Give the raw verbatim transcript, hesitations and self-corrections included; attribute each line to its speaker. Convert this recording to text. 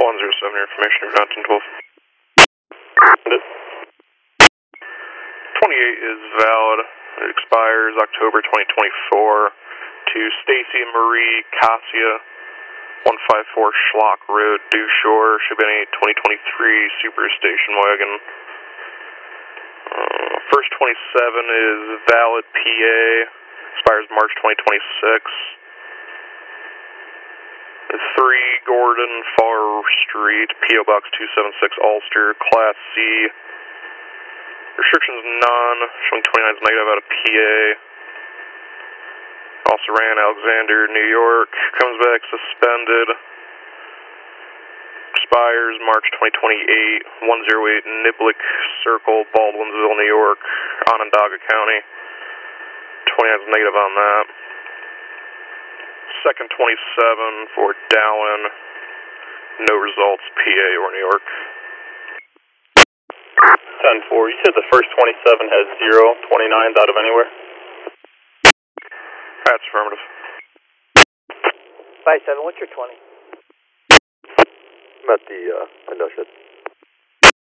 Speaker 1: one zero seven, information, you're not ten twelve. twenty-eight is valid. It expires October twenty twenty-four to Stacy Marie Cassia, one five four Schlock Road, Dew Shore, Shibani twenty twenty-three Super Station Wagon. Uh, first twenty-seven is valid P A, expires March twenty twenty-six. three Gordon Farr Street, P O Box two seven six Ulster, Class C. Restrictions none, showing twenty-nine is negative out of P A. Also ran Alexander, New York, comes back suspended. Expires March twenty twenty-eight, one oh eight Niblick Circle, Baldwinsville, New York, Onondaga County. twenty-nine is negative on that. Second twenty-seven for Dallin, no results, P A or New York.
Speaker 2: ten four, you said the first twenty-seven has zero, twenty-nines out of anywhere?
Speaker 1: That's affirmative.
Speaker 3: five seven, what's your twenty?
Speaker 4: I'm at the uh, window shed.